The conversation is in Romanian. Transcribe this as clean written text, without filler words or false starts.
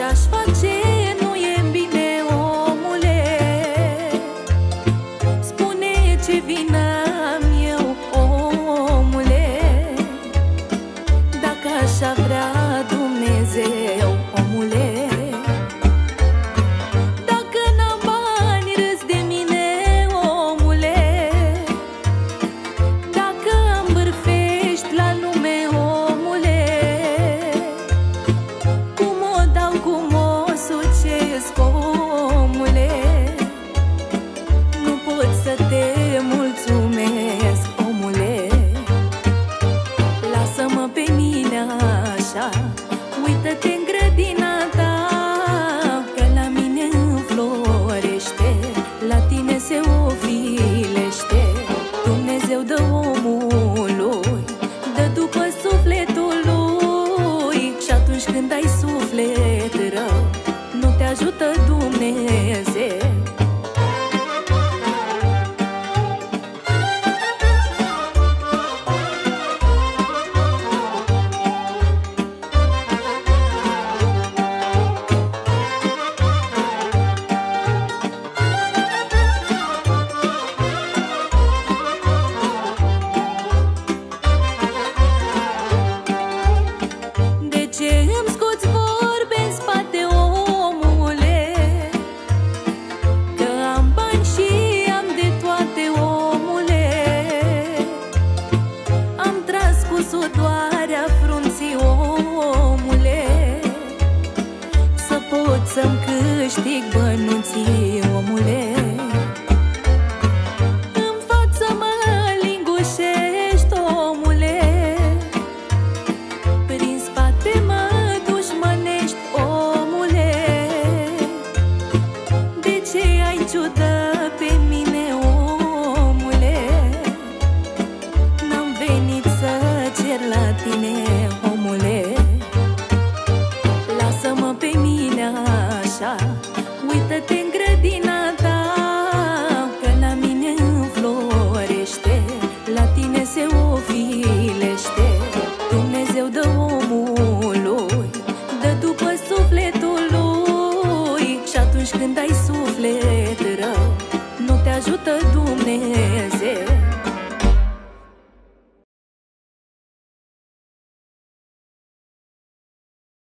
Ce-aș face nu e bine, omule. Spune ce vină am eu, omule. Dacă așa vrea Dumnezeu, omule. Dacă n-am bani, râzi de mine, omule. Dacă îmi bârfești la lume, omule. Cum o dau, cum o sucesc, omule. Nu pot să te mulțumesc, omule. Lasă-mă pe mine așa, uită-te în grădina ta, că la mine înflorește, la tine se ofilește. Dumnezeu dă omului, dă după sufletul lui. Și atunci când ai suflet rău, nu te ajută Dumnezeu. De ce îmi scoți vorbe în spate, omule? Că am bani și am de toate, omule. Am tras cu sudoarea frunții, omule, să pot să-mi câștig bănuții, omule. În față mă lingușești, omule. Prin spate mă dușmănești, omule. De ce ai ciudă pe mine, omule? N-am venit să cer la tine, omule. Lasă-mă pe mine așa, uită-te în grădina ta, că la mine înflorește, la tine se ofilește. Dumnezeu dă omului, dă după sufletul lui. Și atunci când ai suflet rău, nu te ajută